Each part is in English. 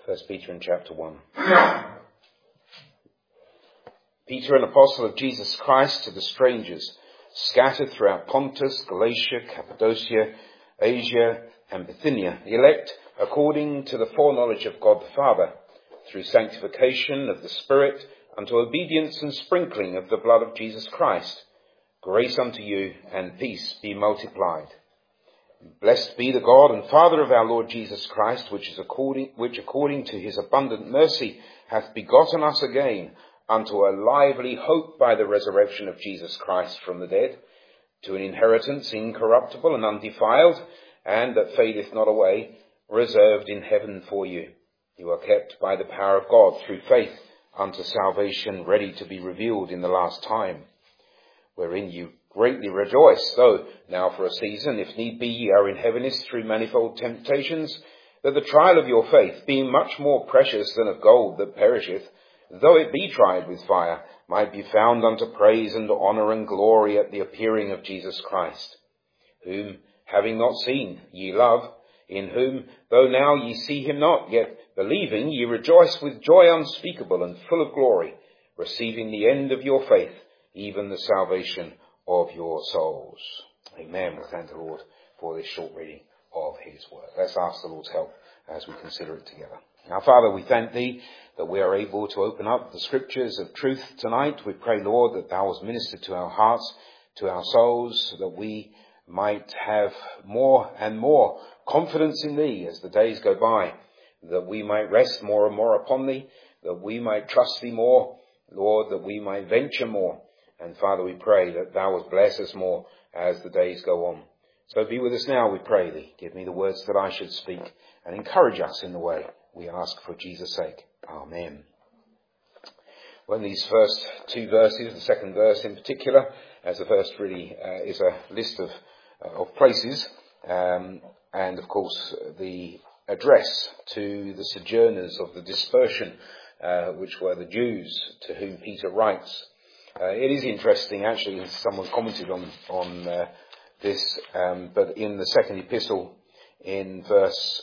1 Peter in chapter 1. Peter, an apostle of Jesus Christ, to the strangers scattered throughout Pontus, Galatia, Cappadocia, Asia, and Bithynia, the elect according to the foreknowledge of God the Father, through sanctification of the Spirit, unto obedience and sprinkling of the blood of Jesus Christ. Grace unto you, and peace be multiplied. Blessed be the God and Father of our Lord Jesus Christ, which according to his abundant mercy hath begotten us again unto a lively hope by the resurrection of Jesus Christ from the dead, to an inheritance incorruptible and undefiled, and that fadeth not away, reserved in heaven for you. You are kept by the power of God through faith unto salvation, ready to be revealed in the last time, wherein you greatly rejoice, though now for a season, if need be, ye are in heaviness through manifold temptations, that the trial of your faith, being much more precious than of gold that perisheth, though it be tried with fire, might be found unto praise and honour and glory at the appearing of Jesus Christ, whom, having not seen, ye love, in whom, though now ye see him not, yet believing, ye rejoice with joy unspeakable and full of glory, receiving the end of your faith, even the salvation of your souls. Amen. We thank the Lord for this short reading of his word. Let's ask the Lord's help as we consider it together. Now, Father, we thank thee that we are able to open up the scriptures of truth tonight. We pray, Lord, that thou hast ministered to our hearts, to our souls, that we might have more and more confidence in thee as the days go by, that we might rest more and more upon thee, that we might trust thee more, Lord, that we might venture more. And Father, we pray that thou wilt bless us more as the days go on. So be with us now, we pray thee. Give me the words that I should speak and encourage us in the way we ask for Jesus' sake. Amen. Well, in these first two verses, the second verse in particular, as the first really is a list of places, and of course the address to the sojourners of the dispersion, which were the Jews to whom Peter writes. It is interesting, actually, someone commented on this, but in the second epistle, in verse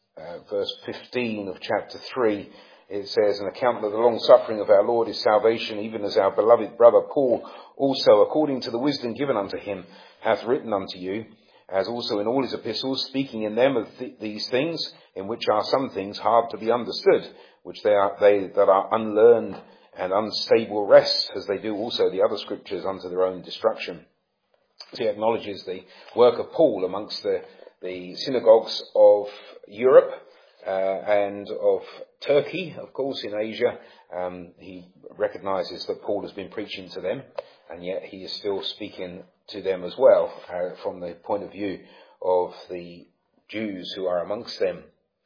15 of chapter 3, it says, an account of the long suffering of our Lord is salvation, even as our beloved brother Paul also, according to the wisdom given unto him, hath written unto you, as also in all his epistles, speaking in them of these things, in which are some things hard to be understood, which they that are unlearned and unstable rest, as they do also the other scriptures unto their own destruction. So he acknowledges the work of Paul amongst the synagogues of Europe and of Turkey, of course, in Asia. He recognises that Paul has been preaching to them, and yet he is still speaking to them as well, from the point of view of the Jews who are amongst them.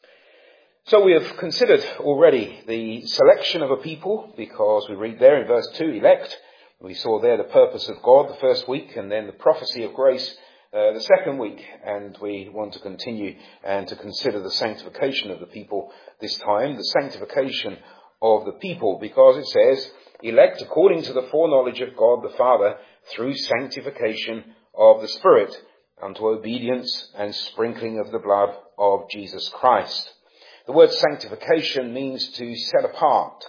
So we have considered already the selection of a people, because we read there in verse 2, elect. We saw there the purpose of God the first week, and then the prophecy of grace the second week. And we want to continue and to consider the sanctification of the people this time, the sanctification of the people, because it says, elect according to the foreknowledge of God the Father, through sanctification of the Spirit, unto obedience and sprinkling of the blood of Jesus Christ. The word sanctification means to set apart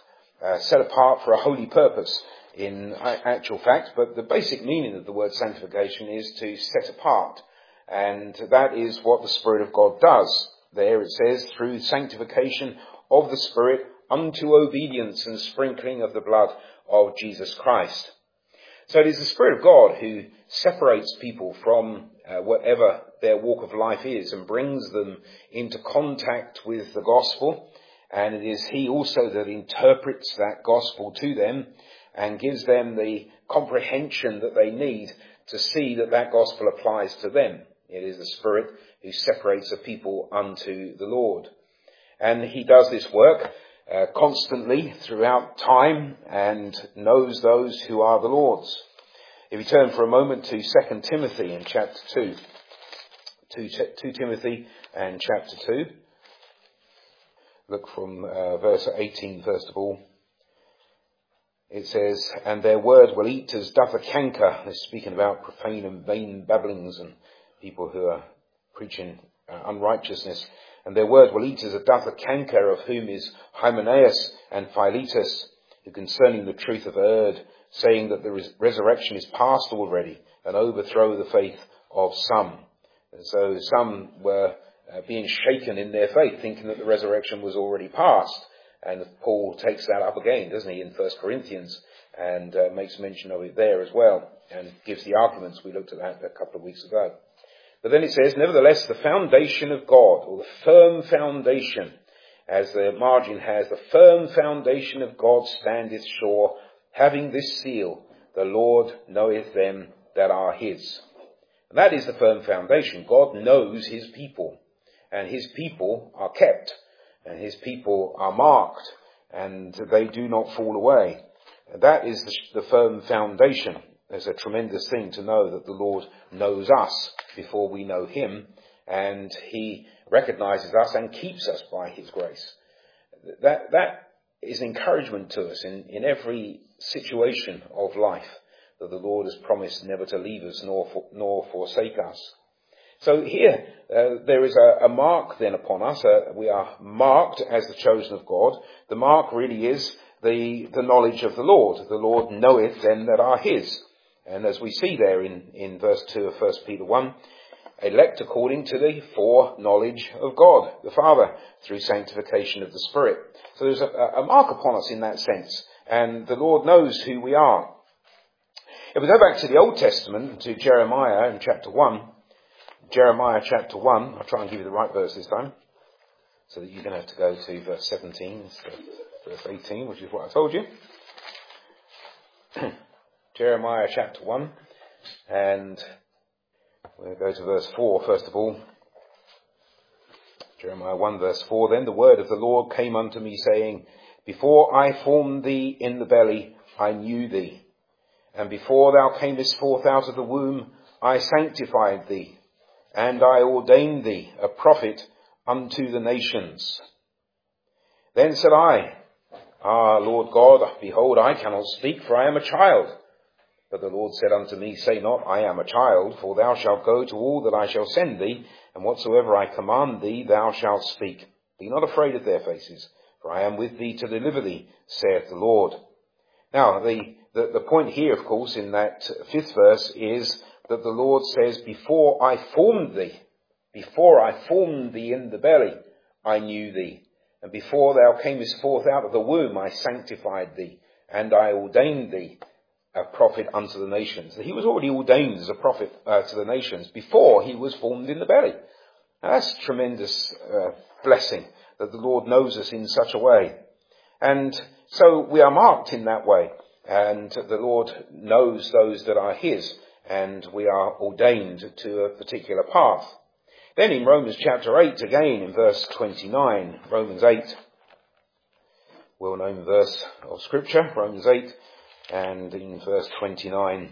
for a holy purpose in actual fact, but the basic meaning of the word sanctification is to set apart, and that is what the Spirit of God does. There it says, through sanctification of the Spirit unto obedience and sprinkling of the blood of Jesus Christ. So it is the Spirit of God who separates people from whatever their walk of life is and brings them into contact with the gospel. And it is he also that interprets that gospel to them and gives them the comprehension that they need to see that that gospel applies to them. It is the Spirit who separates a people unto the Lord. And he does this work constantly throughout time and knows those who are the Lord's. If you turn for a moment to 2 Timothy in chapter 2, 2 Timothy and chapter 2, look from verse 18 first of all. It says, and their word will eat as doth a canker. They're speaking about profane and vain babblings and people who are preaching unrighteousness. And their word will eat as it doth a canker, of whom is Hymenaeus and Philetus, who concerning the truth have erred, saying that the resurrection is past already, and overthrow the faith of some. And so some were being shaken in their faith, thinking that the resurrection was already past. And Paul takes that up again, doesn't he, in 1 Corinthians, and makes mention of it there as well, and gives the arguments. We looked at that a couple of weeks ago. But then it says, nevertheless, the foundation of God, or the firm foundation, as the margin has, the firm foundation of God standeth sure, having this seal, the Lord knoweth them that are his. And that is the firm foundation. God knows his people, and his people are kept, and his people are marked, and they do not fall away. And that is the firm foundation. There's a tremendous thing to know that the Lord knows us before we know him, and he recognizes us and keeps us by his grace. That is encouragement to us in every situation of life, that the Lord has promised never to leave us nor forsake us. So here, there is a mark then upon us. We are marked as the chosen of God. The mark really is the knowledge of the Lord. The Lord knoweth them that are his. And as we see there in verse 2 of 1 Peter 1, elect according to the foreknowledge of God, the Father, through sanctification of the Spirit. So there's a mark upon us in that sense. And the Lord knows who we are. If we go back to the Old Testament, to Jeremiah in chapter 1, Jeremiah chapter 1, I'll try and give you the right verse this time, so that you're going to have to go to verse 17 instead of verse 18, which is what I told you. Jeremiah chapter 1, and we'll go to verse 4 first of all. Jeremiah 1 verse 4, then the word of the Lord came unto me, saying, before I formed thee in the belly, I knew thee. And before thou camest forth out of the womb, I sanctified thee. And I ordained thee a prophet unto the nations. Then said I, Lord God, behold, I cannot speak, for I am a child. But the Lord said unto me, say not, I am a child, for thou shalt go to all that I shall send thee, and whatsoever I command thee, thou shalt speak. Be not afraid of their faces, for I am with thee to deliver thee, saith the Lord. Now, the point here, of course, in that 5th verse is that the Lord says, before I formed thee in the belly, I knew thee. And before thou camest forth out of the womb, I sanctified thee, and I ordained thee a prophet unto the nations. He was already ordained as a prophet to the nations before he was formed in the belly. Now that's a tremendous blessing, that the Lord knows us in such a way. And so we are marked in that way, and the Lord knows those that are his, and we are ordained to a particular path. Then in Romans chapter 8, again in verse 29, Romans 8, well-known verse of Scripture, Romans 8, and in verse 29,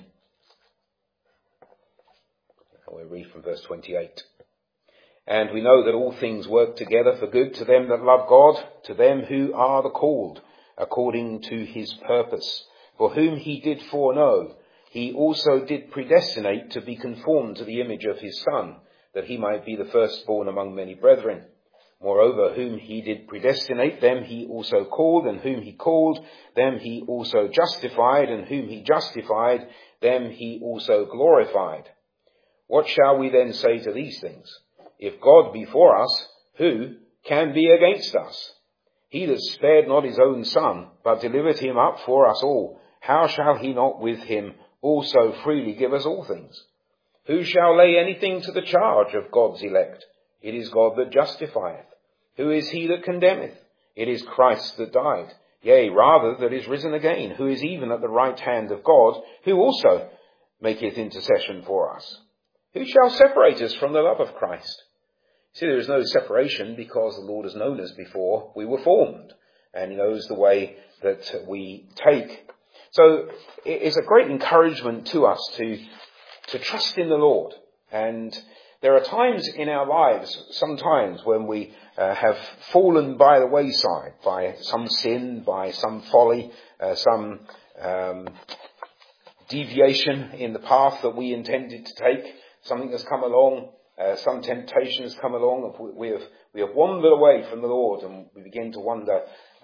we'll read from verse 28. And we know that all things work together for good to them that love God, to them who are the called, according to his purpose. For whom he did foreknow, he also did predestinate to be conformed to the image of his Son, that he might be the firstborn among many brethren. Moreover, whom he did predestinate, them he also called, and whom he called, them he also justified, and whom he justified, them he also glorified. What shall we then say to these things? If God be for us, who can be against us? He that spared not his own Son, but delivered him up for us all, how shall he not with him also freely give us all things? Who shall lay anything to the charge of God's elect? It is God that justifieth. Who is he that condemneth? It is Christ that died, yea, rather that is risen again, who is even at the right hand of God, who also maketh intercession for us. Who shall separate us from the love of Christ? See, there is no separation, because the Lord has known us before we were formed, and he knows the way that we take. So it is a great encouragement to us to trust in the Lord. And there are times in our lives, sometimes, when we have fallen by the wayside, by some sin, by some folly, some deviation in the path that we intended to take. Something has come along some temptations come along, and we have wandered away from the Lord, and we begin to wonder,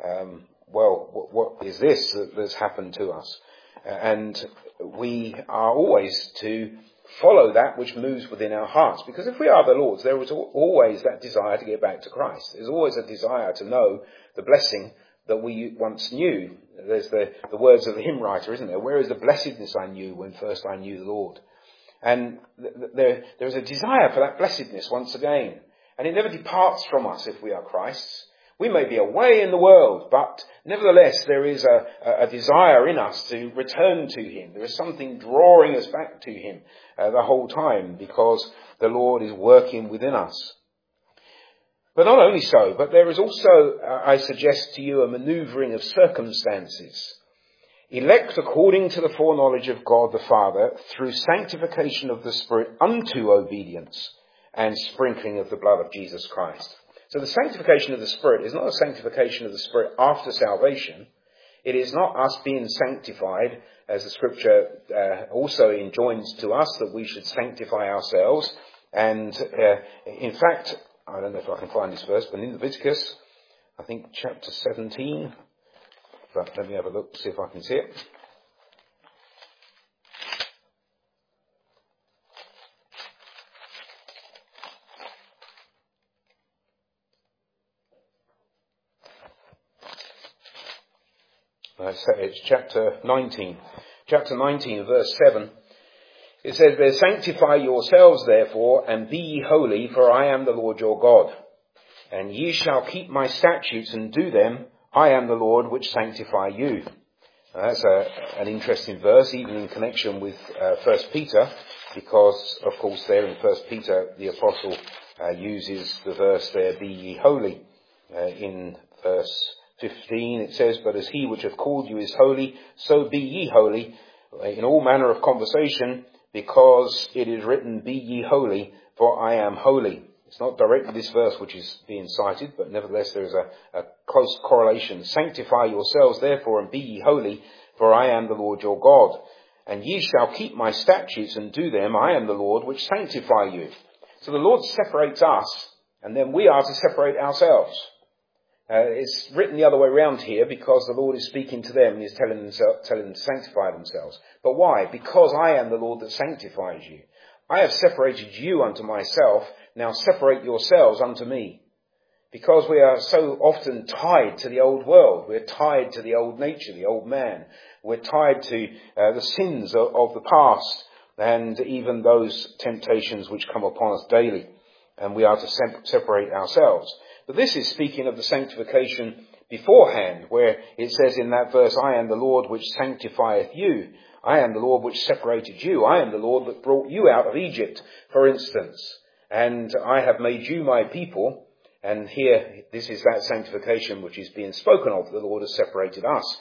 what is this that's happened to us? And we are always to follow that which moves within our hearts, because if we are the Lord's, there is always that desire to get back to Christ. There's always a desire to know the blessing that we once knew. There's the words of the hymn writer, isn't there? Where is the blessedness I knew when first I knew the Lord? And there's a desire for that blessedness once again. And it never departs from us if we are Christ's. We may be away in the world, but nevertheless there is a desire in us to return to him. There is something drawing us back to him the whole time, because the Lord is working within us. But not only so, but there is also, I suggest to you, a manoeuvring of circumstances. Elect according to the foreknowledge of God the Father, through sanctification of the Spirit unto obedience, and sprinkling of the blood of Jesus Christ. So the sanctification of the Spirit is not a sanctification of the Spirit after salvation. It is not us being sanctified, as the Scripture also enjoins to us that we should sanctify ourselves. And in fact, I don't know if I can find this verse, but in Leviticus, I think chapter 17, but let me have a look, see if I can see it. It's chapter 19. Chapter 19, verse 7. It says there, sanctify yourselves therefore, and be ye holy, for I am the Lord your God. And ye shall keep my statutes and do them. I am the Lord which sanctify you. Now, that's an interesting verse, even in connection with 1 Peter, because, of course, there in 1 Peter, the apostle uses the verse there, be ye holy. In verse 15 it says, but as he which hath called you is holy, so be ye holy in all manner of conversation, because it is written, be ye holy, for I am holy. It's not directly this verse which is being cited, but nevertheless there is a close correlation. Sanctify yourselves therefore, and be ye holy, for I am the Lord your God. And ye shall keep my statutes and do them. I am the Lord which sanctify you. So the Lord separates us, and then we are to separate ourselves. It's written the other way around here, because the Lord is speaking to them and He's telling them to sanctify themselves. But why? Because I am the Lord that sanctifies you. I have separated you unto myself, now separate yourselves unto me. Because we are so often tied to the old world. We're tied to the old nature, the old man. We're tied to the sins of the past, and even those temptations which come upon us daily. And we are to separate ourselves. But this is speaking of the sanctification beforehand, where it says in that verse, I am the Lord which sanctifieth you. I am the Lord which separated you. I am the Lord that brought you out of Egypt, for instance. And I have made you my people. And here, this is that sanctification which is being spoken of. The Lord has separated us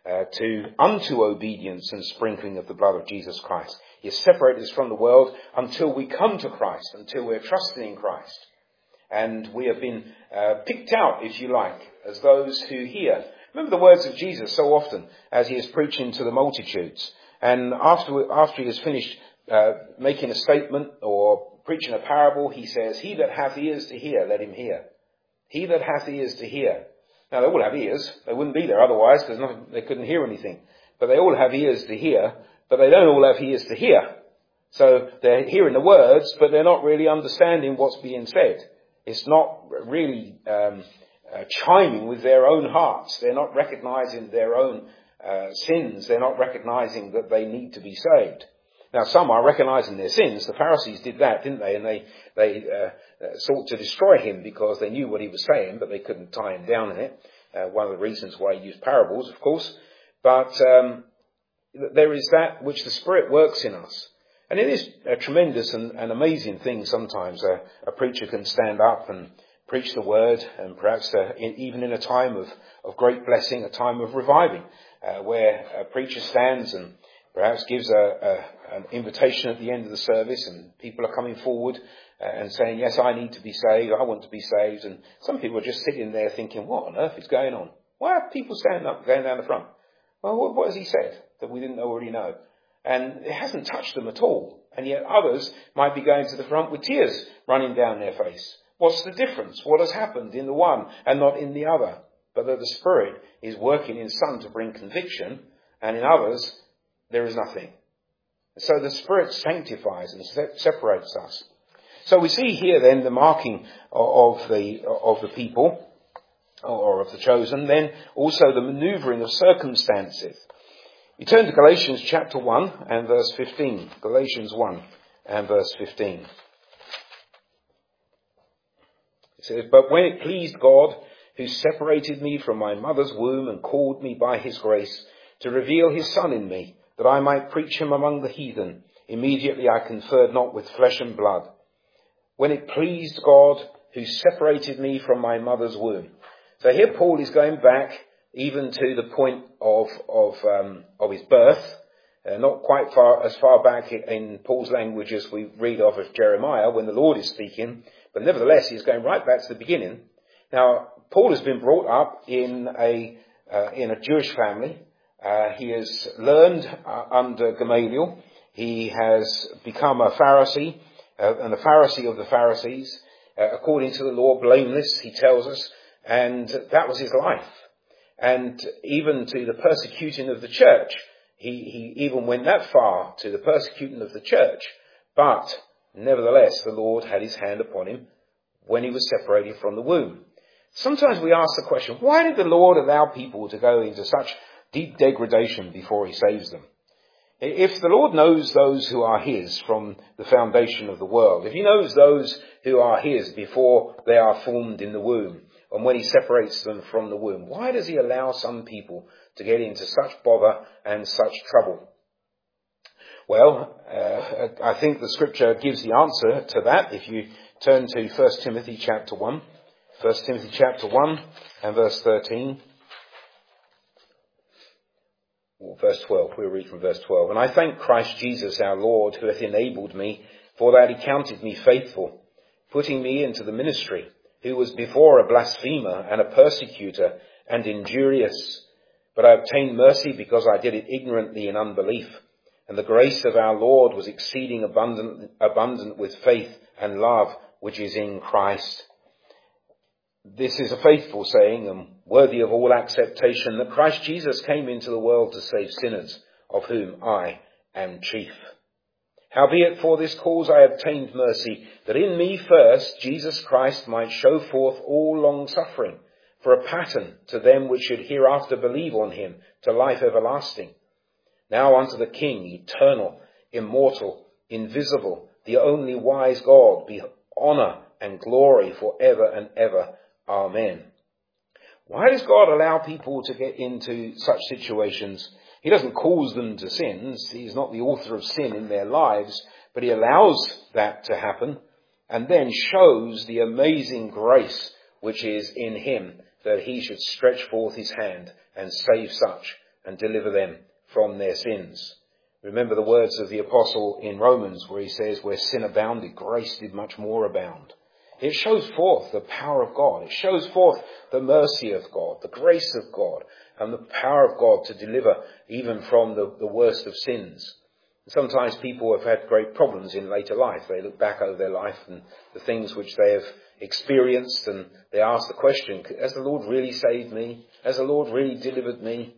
unto obedience and sprinkling of the blood of Jesus Christ. He has separated us from the world until we come to Christ, until we're trusting in Christ. And we have been picked out, if you like, as those who hear. Remember the words of Jesus so often as he is preaching to the multitudes. And after he has finished making a statement or preaching a parable, he says, he that hath ears to hear, let him hear. He that hath ears to hear. Now, they all have ears. They wouldn't be there otherwise, because they couldn't hear anything. But they all have ears to hear, but they don't all have ears to hear. So they're hearing the words, but they're not really understanding what's being said. It's not really chiming with their own hearts. They're not recognizing their own sins. They're not recognizing that they need to be saved. Now, some are recognizing their sins. The Pharisees did that, didn't they? And they sought to destroy him because they knew what he was saying, but they couldn't tie him down in it. One of the reasons why he used parables, of course. But there is that which the Spirit works in us. And it is a tremendous and amazing thing sometimes. A preacher can stand up and preach the word, and perhaps even in a time of great blessing, a time of reviving, where a preacher stands and perhaps gives an invitation at the end of the service, and people are coming forward and saying, yes, I need to be saved, I want to be saved. And some people are just sitting there thinking, what on earth is going on? Why are people standing up, going down the front? Well, what has he said that we didn't already know? and it hasn't touched them at all. And yet others might be going to the front with tears running down their face. What's the difference? What has happened in the one and not in the other? But that the Spirit is working in some to bring conviction, and in others there is nothing. So the Spirit sanctifies and separates us. So we see here then the marking of the people, or of the chosen, then also the manoeuvring of circumstances. You turn to Galatians chapter 1 and verse 15. Galatians 1 and verse 15. It says, "But when it pleased God, who separated me from my mother's womb and called me by his grace, to reveal his Son in me, that I might preach him among the heathen, immediately I conferred not with flesh and blood. When it pleased God, who separated me from my mother's womb." So here Paul is going back even to the point of his birth, not quite as far back in Paul's language as we read of Jeremiah when the Lord is speaking, but nevertheless he's going right back to the beginning. Now, Paul has been brought up in a Jewish family. He has learned under Gamaliel. He has become a Pharisee, and a Pharisee of the Pharisees, according to the law, blameless, he tells us, and that was his life. And even to the persecuting of the church, he even went that far, to the persecuting of the church, but nevertheless the Lord had his hand upon him when he was separated from the womb. Sometimes we ask the question, why did the Lord allow people to go into such deep degradation before he saves them? If the Lord knows those who are his from the foundation of the world, if he knows those who are his before they are formed in the womb, and when he separates them from the womb, why does he allow some people to get into such bother and such trouble? Well, I think the scripture gives the answer to that. If you turn to 1 Timothy chapter 1, 1 Timothy chapter 1 and verse 13. Verse 12, we'll read from verse 12. "And I thank Christ Jesus our Lord, who hath enabled me, for that he counted me faithful, putting me into the ministry, who was before a blasphemer and a persecutor and injurious. But I obtained mercy because I did it ignorantly in unbelief. And the grace of our Lord was exceeding abundant with faith and love, which is in Christ." This is a faithful saying and worthy of all acceptation, that Christ Jesus came into the world to save sinners, of whom I am chief. "Howbeit for this cause I obtained mercy, that in me first Jesus Christ might show forth all long suffering, for a pattern to them which should hereafter believe on him to life everlasting. Now unto the King, eternal, immortal, invisible, the only wise God, be honour and glory for ever and ever. Amen." Why does God allow people to get into such situations? He doesn't cause them to sin. He's not the author of sin in their lives, but he allows that to happen and then shows the amazing grace which is in him, that he should stretch forth his hand and save such and deliver them from their sins. Remember the words of the apostle in Romans where he says, "Where sin abounded, grace did much more abound." It shows forth the power of God. It shows forth the mercy of God, the grace of God, and the power of God to deliver even from the worst of sins. Sometimes people have had great problems in later life. They look back over their life and the things which they have experienced, and they ask the question, has the Lord really saved me? Has the Lord really delivered me?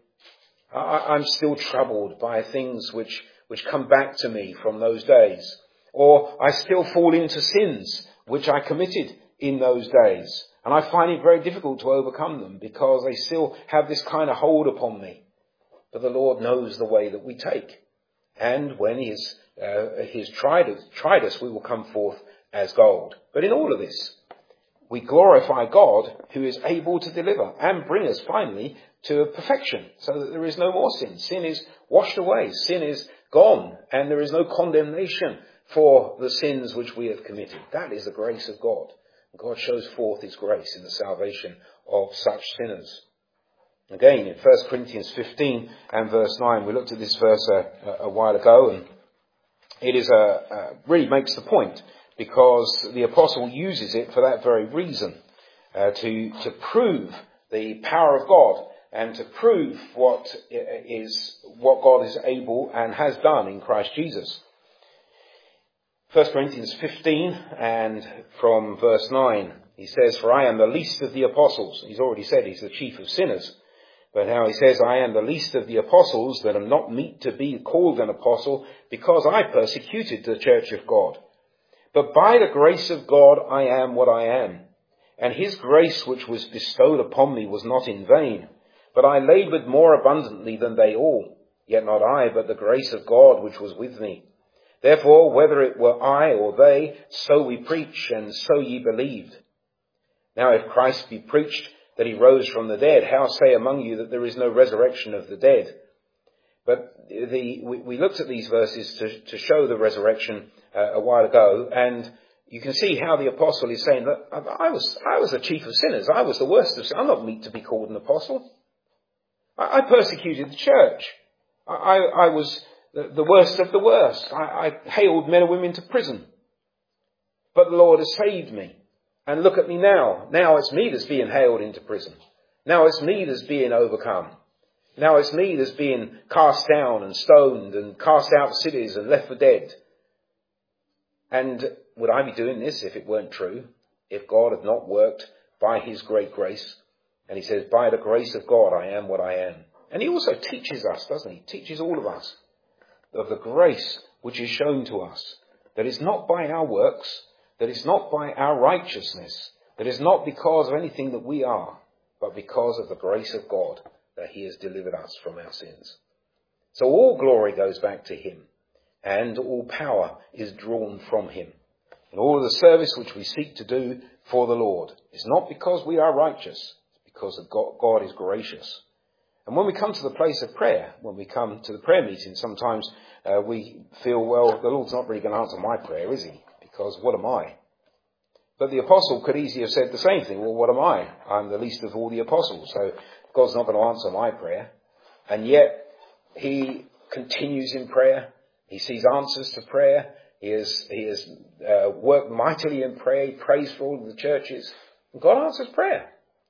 I'm still troubled by things which come back to me from those days. Or I still fall into sins which I committed in those days. And I find it very difficult to overcome them because they still have this kind of hold upon me. But the Lord knows the way that we take. And when He has tried us, we will come forth as gold. But in all of this, we glorify God, who is able to deliver and bring us finally to perfection, so that there is no more sin. Sin is washed away. Sin is gone, and there is no condemnation for the sins which we have committed. That is the grace of God. God shows forth His grace in the salvation of such sinners. Again, in 1 Corinthians 15 and verse 9, we looked at this verse a while ago, and it is really makes the point, because the apostle uses it for that very reason, to prove the power of God and to prove what God is able and has done in Christ Jesus. 1 Corinthians 15 and from verse 9, he says, "For I am the least of the apostles." He's already said he's the chief of sinners. But now he says, "I am the least of the apostles, that am not meet to be called an apostle, because I persecuted the church of God. But by the grace of God I am what I am. And his grace which was bestowed upon me was not in vain. But I laboured more abundantly than they all. Yet not I, but the grace of God which was with me. Therefore, whether it were I or they, so we preach, and so ye believed. Now if Christ be preached that he rose from the dead, how say among you that there is no resurrection of the dead?" But we looked at these verses to show the resurrection a while ago, and you can see how the apostle is saying that I was the chief of sinners. I was the worst of sinners. I'm not meet to be called an apostle. I persecuted the church. I was the worst of the worst. I haled men and women to prison. But the Lord has saved me. And look at me now. Now it's me that's being haled into prison. Now it's me that's being overcome. Now it's me that's being cast down and stoned and cast out of cities and left for dead. And would I be doing this if it weren't true? If God had not worked by his great grace? And he says, by the grace of God I am what I am. And he also teaches us, doesn't he? He teaches all of us of the grace which is shown to us. That it's not by our works, that it's not by our righteousness, that it's not because of anything that we are, but because of the grace of God that he has delivered us from our sins. So all glory goes back to him, and all power is drawn from him. And all of the service which we seek to do for the Lord is not because we are righteous, it's because God is gracious. And when we come to the place of prayer, when we come to the prayer meeting, sometimes we feel, well, the Lord's not really going to answer my prayer, is he? Because what am I? But the apostle could easily have said the same thing. Well, what am I? I'm the least of all the apostles, so God's not going to answer my prayer. And yet he continues in prayer. He sees answers to prayer. He has worked mightily in prayer. He prays for all of the churches. And God answers prayer.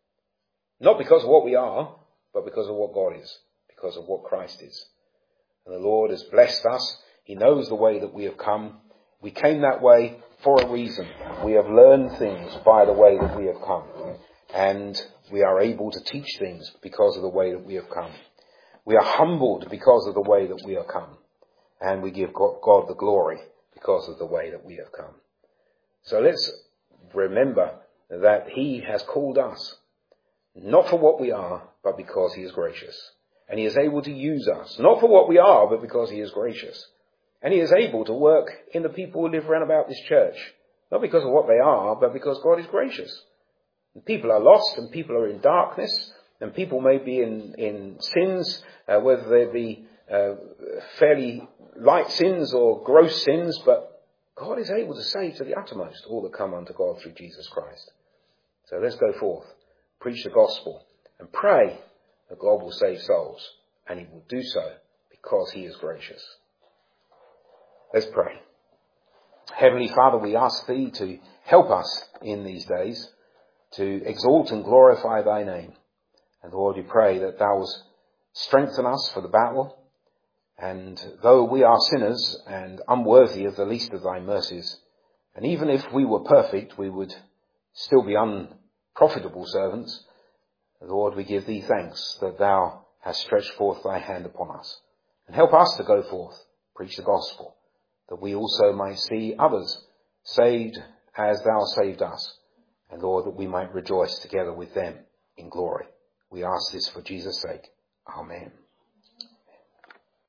Not because of what we are, but because of what God is, because of what Christ is. And the Lord has blessed us. He knows the way that we have come. We came that way for a reason. We have learned things by the way that we have come. And we are able to teach things because of the way that we have come. We are humbled because of the way that we have come. And we give God the glory because of the way that we have come. So let's remember that he has called us, not for what we are, but because he is gracious. And he is able to use us, not for what we are, but because he is gracious. And he is able to work in the people who live around about this church, not because of what they are, but because God is gracious. And people are lost, and people are in darkness, and people may be in sins, whether they be fairly light sins or gross sins, but God is able to save to the uttermost all that come unto God through Jesus Christ. So let's go forth, preach the gospel, and pray that God will save souls, and he will do so because he is gracious. Let's pray. Heavenly Father, we ask thee to help us in these days to exalt and glorify thy name. And Lord, we pray that thou wilt strengthen us for the battle. And though we are sinners and unworthy of the least of thy mercies, and even if we were perfect, we would still be unprofitable servants, Lord, we give thee thanks that thou hast stretched forth thy hand upon us. And help us to go forth, preach the gospel, that we also might see others saved as thou saved us. And Lord, that we might rejoice together with them in glory. We ask this for Jesus' sake. Amen.